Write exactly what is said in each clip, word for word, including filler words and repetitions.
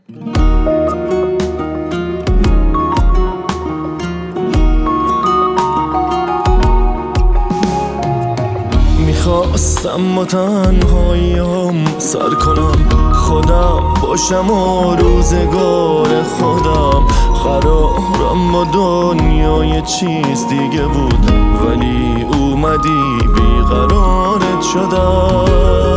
میخواستم با تنهاییم سر کنم، خودم باشم و روزگار خودم. قرارم با دنیا یه چیز دیگه بود، ولی اومدی بیقرارت شدم.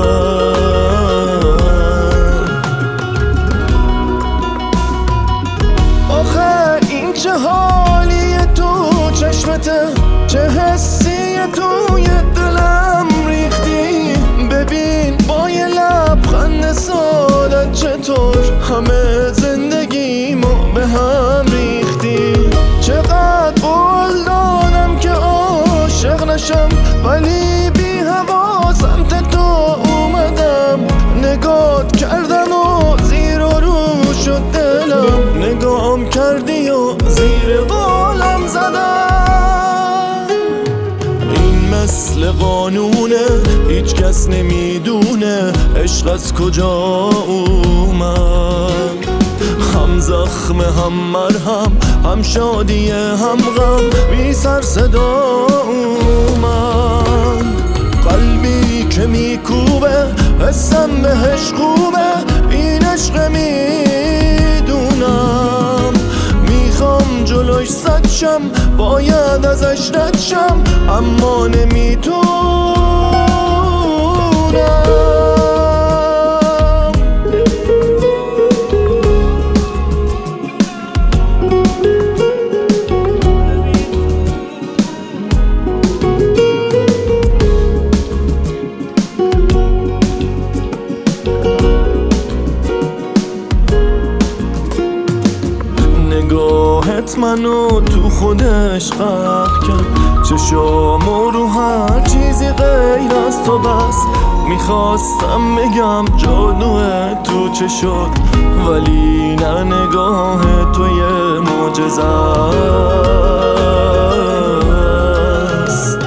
آخه این چه حالیه تو چشمته، چه حسیه توی دلم ریختی. ببین با یه لبخند سادت چطور همه زندگیمو به هم ریختی. چقدر قول دادم که عاشق نشم، ولی بی هوا سمت تو اومدم. نگات کردم و زیر و رو شد دلم، نگام کردی و زیر قولم زدم. این مثل قانونه، هیچ کس نمیدونه عشق از کجا اومد. هم زخم هم مرهم، هم شادی هم غم، بی سر صدا اومد. قلبی که میکوبه حسم بهش خوبه، این عشق میدونم. میخوام جلوش صد شم، باید ازش رد شم، اما نمیتونم. نگاهت منو تو خودش غرق کرد، چشامو رو هر چیزی غیر از تو بس. میخواستم بگم جادوه تو چه شد، ولی نه، نگاه تو یه معجزه است.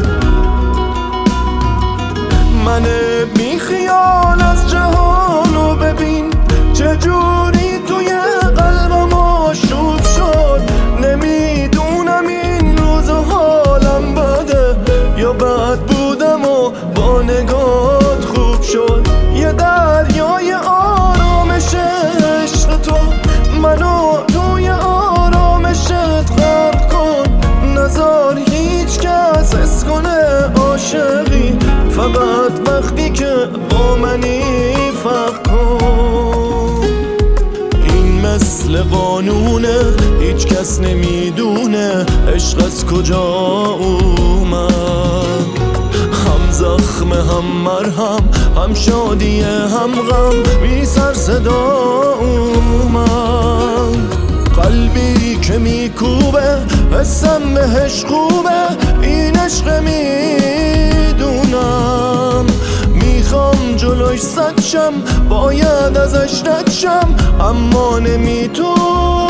من بی خیال از جهانو ببین، چجوری توی قلبم آشوب شد. نمیدونم این روز حالم بده یا بد بودم و با نگات خوب شد. یه دریای آرامش عشق تو، منو توی آرامشت غرق کن. نذار هیچ کس حس کنه عاشقی، فقط وقتی که با منی فرق کن. این مثل قانونه، هیچ کس نمیدونه عشق از کجا اومد. هم زخم هم مرهم، هم شادی هم غم، بی سر صدا اومد. قلبی که میکوبه حسم بهش خوبه، این عشق میدونم. میخوام جلوش صد شم، باید ازش رد شم، اما نمیتونم.